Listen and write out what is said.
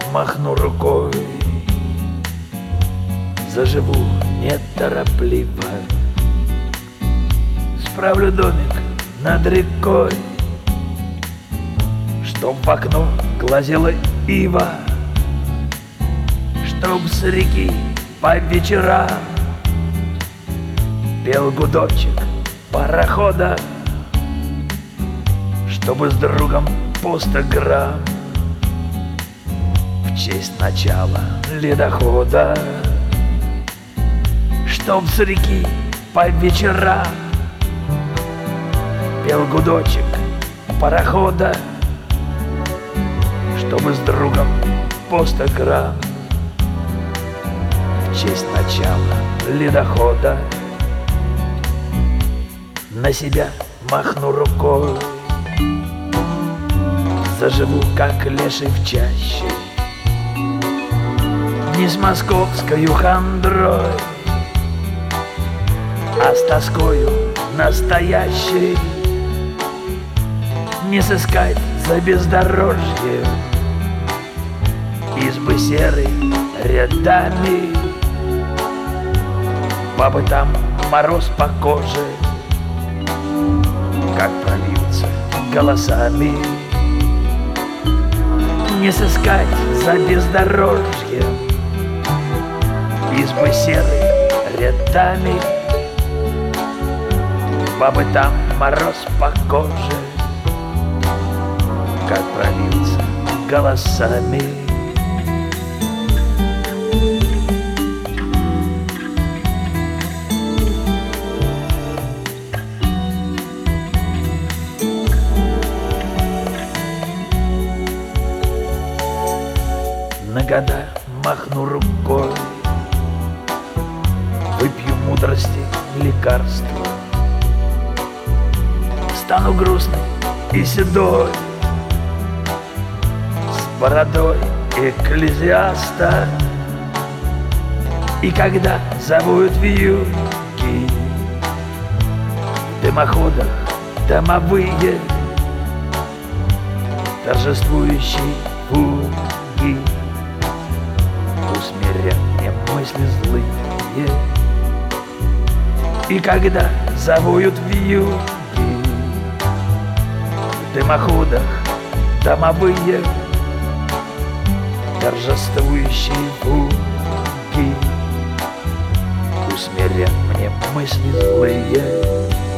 махну рукой, заживу неторопливо, справлю домик над рекой, чтоб в окно глазела ива, чтоб с реки по вечерам пел гудочек парохода, чтобы с другом по 100 грамм в честь начала ледохода, чтоб с реки по вечерам пел гудочек парохода, чтобы с другом по 100 грамм в честь начала ледохода. На себя махну рукой, заживу, как леший в чаще, не с московскою хандрой, а с тоскою настоящей. Не сыскать за бездорожьем избы серой рядами, бабы там мороз по коже, как прольются голосами. Не сыскать за бездорожьем избы серой рядами, бабы там мороз по коже, как прольются голосами. На года махну рукой, выпью мудрости лекарства, стану грустный и седой, с бородой экклезиаста. И когда завоют вьюги в дымоходах домовые, торжествующие фуги усмирят мне мысли злые. И когда завоют вьюги в дымоходах домовые, торжествующие фуги усмирят мне мысли злые.